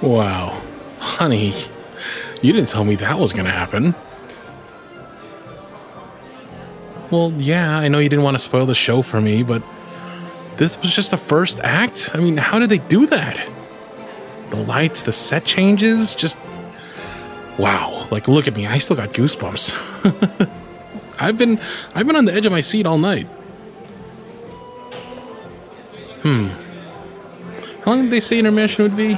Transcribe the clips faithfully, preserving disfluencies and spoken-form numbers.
Wow. Honey, you didn't tell me that was going to happen. Well, yeah, I know you didn't want to spoil the show for me, but this was just the first act? I mean, how did they do that? The lights, the set changes, just... Wow. Like, look at me. I still got goosebumps. I've been I've been on the edge of my seat all night. Hmm. How long did they say intermission would be?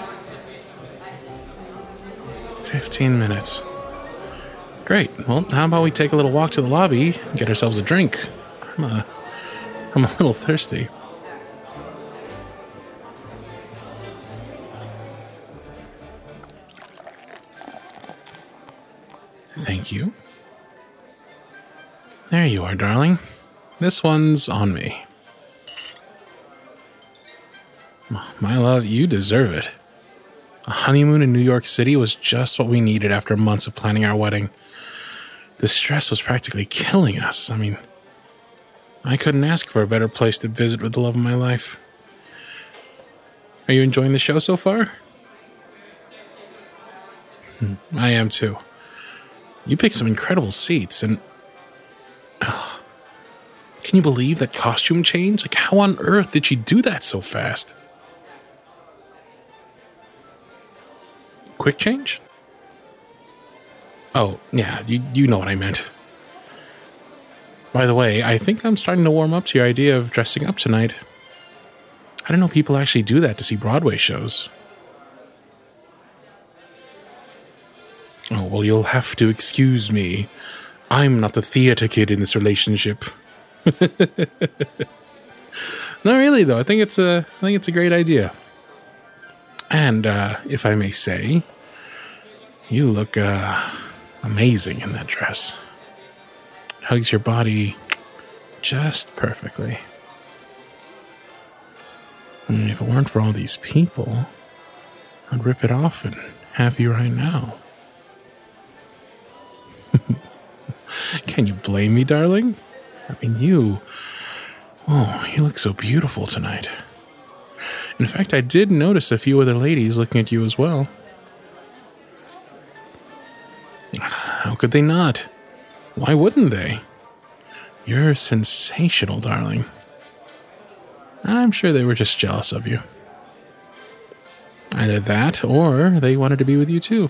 Fifteen minutes. Great. Well, how about we take a little walk to the lobby and get ourselves a drink? I'm a, I'm a little thirsty. Thank you. There you are, darling. This one's on me. My love, you deserve it. A honeymoon in New York City was just what we needed after months of planning our wedding. The stress was practically killing us. I mean, I couldn't ask for a better place to visit with the love of my life. Are you enjoying the show so far? I am too. You picked some incredible seats, and... Oh, can you believe that costume change? Like, how on earth did she do that so fast? Quick change? Oh, yeah, you, you know what I meant. By the way, I think I'm starting to warm up to your idea of dressing up tonight. I didn't know people actually do that to see Broadway shows. Oh, well, you'll have to excuse me. I'm not the theater kid in this relationship. No, really, though. I think it's a, I think it's a great idea. And, uh, if I may say, you look, uh, amazing in that dress. It hugs your body just perfectly. I mean, if it weren't for all these people, I'd rip it off and have you right now. Can you blame me, darling? I mean, you... Oh, you look so beautiful tonight. In fact, I did notice a few other ladies looking at you as well. How could they not? Why wouldn't they? You're sensational, darling. I'm sure they were just jealous of you. Either that, or they wanted to be with you too.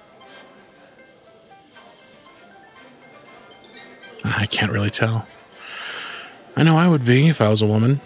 I can't really tell. I know I would be if I was a woman.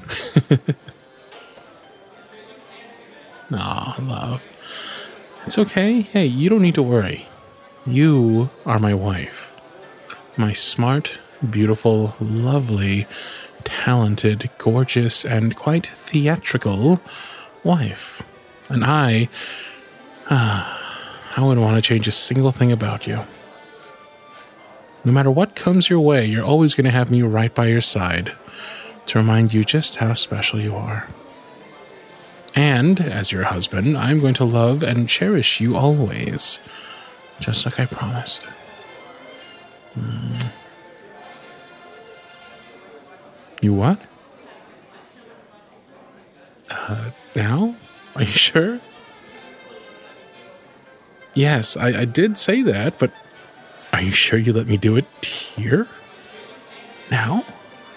Aw, love. It's okay. Hey, you don't need to worry. You are my wife. My smart, beautiful, lovely, talented, gorgeous, and quite theatrical wife. And I... Uh, I wouldn't want to change a single thing about you. No matter what comes your way, you're always going to have me right by your side to remind you just how special you are. And, as your husband, I'm going to love and cherish you always, just like I promised. Mm. You what? Uh, now? Are you sure? Yes, I, I did say that, but... Are you sure you let me do it here? Now?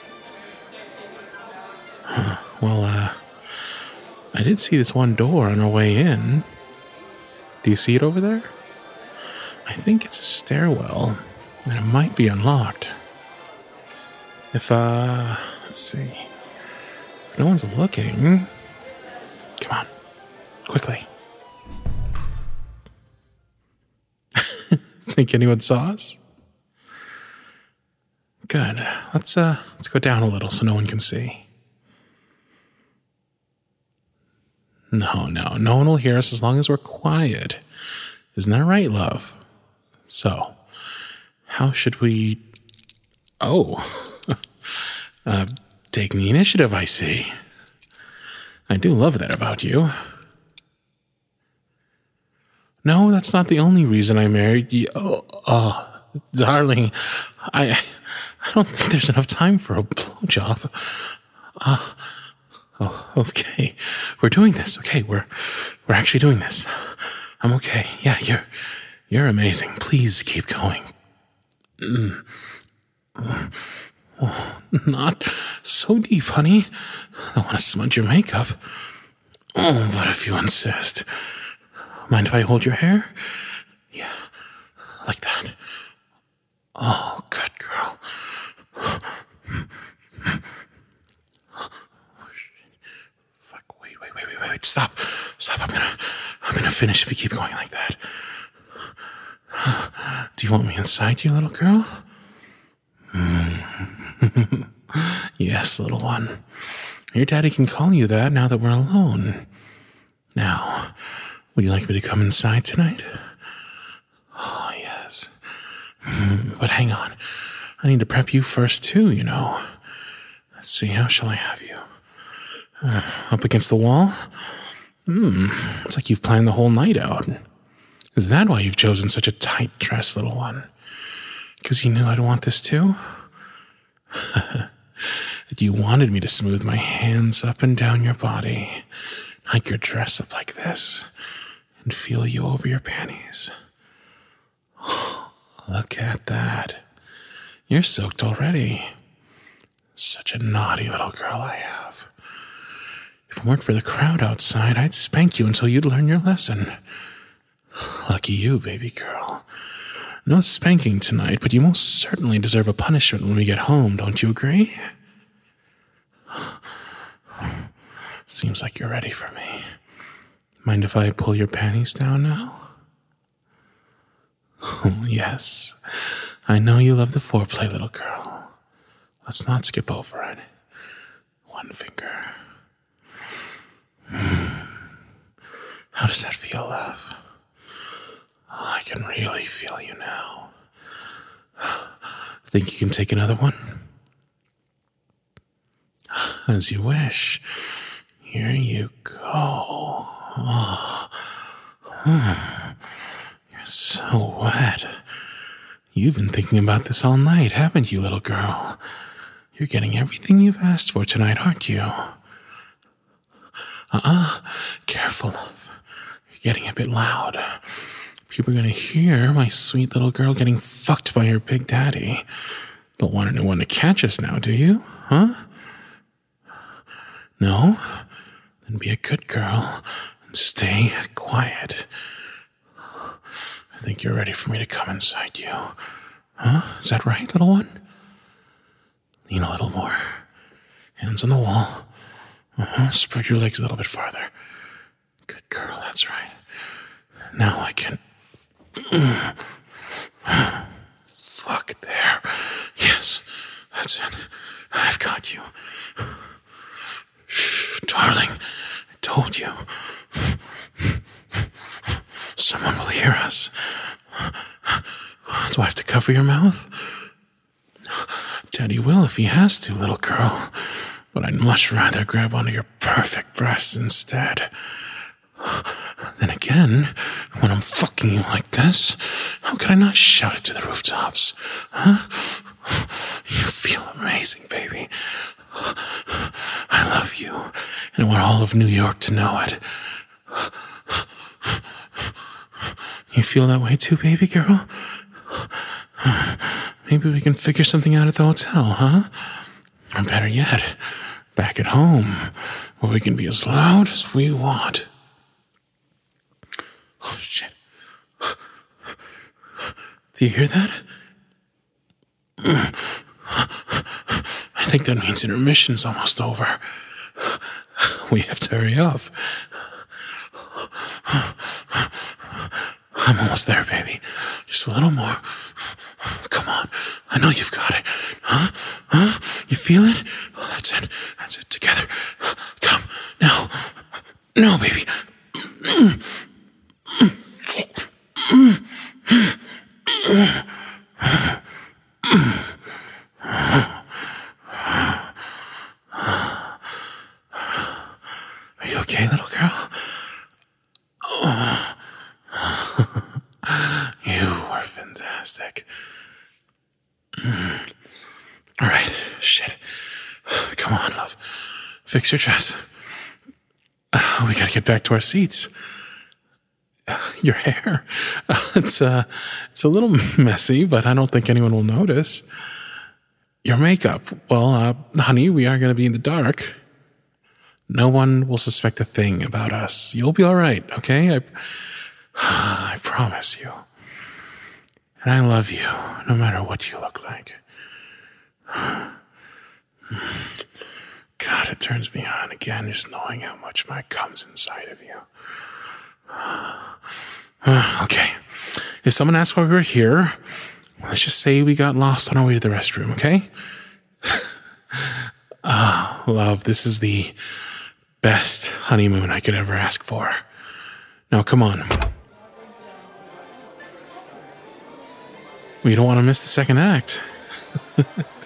Huh. Well, uh, I did see this one door on our way in. Do you see it over there? I think it's a stairwell, and it might be unlocked. If, uh, let's see. If no one's looking... Come on, quickly. Think anyone saw us? Good. Let's uh let's go down a little so no one can see. No, no, no one will hear us as long as we're quiet. Isn't that right, love? So, how should we... Oh. uh, taking the initiative, I see. I do love that about you. No, that's not the only reason I married you. Oh, oh, darling, I I don't think there's enough time for a blowjob. Uh, oh, okay. We're doing this. Okay, we're we're actually doing this. I'm okay. Yeah, you're you're amazing. Please keep going. Mm. Oh, not so deep, honey. I don't want to smudge your makeup. Oh, but if you insist. Mind if I hold your hair? Yeah, like that. Oh, good girl. Fuck, wait, wait, wait, wait, wait, stop. Stop, I'm gonna, I'm gonna finish if you keep going like that. Do you want me inside you, little girl? Mm. Yes, little one. Your daddy can call you that now that we're alone. Now, would you like me to come inside tonight? Oh, yes. Mm, but hang on. I need to prep you first, too, you know. Let's see, how shall I have you? Uh, up against the wall? Hmm, it's like you've planned the whole night out. Is that why you've chosen such a tight dress, little one? Because you knew I'd want this too? That you wanted me to smooth my hands up and down your body, hike your dress up like this, and feel you over your panties. Look at that. You're soaked already. Such a naughty little girl I have. If it weren't for the crowd outside, I'd spank you until you'd learn your lesson. Lucky you, baby girl. No spanking tonight, but you most certainly deserve a punishment when we get home, don't you agree? Seems like you're ready for me. Mind if I pull your panties down now? Oh, yes. I know you love the foreplay, little girl. Let's not skip over it. One finger. How does that feel, love? Oh, I can really feel you now. Think you can take another one? As you wish. Here you go. Oh. Hmm. You're so wet. You've been thinking about this all night, haven't you, little girl? You're getting everything you've asked for tonight, aren't you? Uh-uh. Careful, love. You're getting a bit loud. People are going to hear my sweet little girl getting fucked by her big daddy. Don't want anyone to catch us now, do you? Huh? No? Then be a good girl and stay quiet. I think you're ready for me to come inside you. Huh? Is that right, little one? Lean a little more. Hands on the wall. Uh-huh. Spread your legs a little bit farther. Good girl, that's right. Now I can... Fuck there. Yes, that's it. I've got you. Shh, darling, I told you. Someone will hear us. Do I have to cover your mouth? Daddy will if he has to, little girl. But I'd much rather grab onto your perfect breasts instead. Then again, when I'm fucking you like this, how could I not shout it to the rooftops? Huh? You feel amazing, baby. I love you, and I want all of New York to know it. You feel that way too, baby girl? Maybe we can figure something out at the hotel, huh? Or better yet, back at home, where we can be as loud as we want. Oh, shit. Do you hear that? I think that means intermission's almost over. We have to hurry up. I'm almost there, baby. Just a little more. Come on. I know you've got it. Huh? Huh? You feel it? Oh, that's it. That's it. Together. Come. Now. No, baby. Are you okay, little girl? Oh. You are fantastic. Mm. All right, shit. Come on, love. Fix your dress. Uh, we gotta get back to our seats. Your hair. Uh, it's, uh, it's a little messy, but I don't think anyone will notice. Your makeup. Well, uh, honey, we are going to be in the dark. No one will suspect a thing about us. You'll be all right, okay? I, I promise you. And I love you, no matter what you look like. God, it turns me on again just knowing how much my cum's inside of you. Okay. If someone asks why we're here, let's just say we got lost on our way to the restroom, okay? Oh, love, this is the best honeymoon I could ever ask for. Now, come on. We don't want to miss the second act.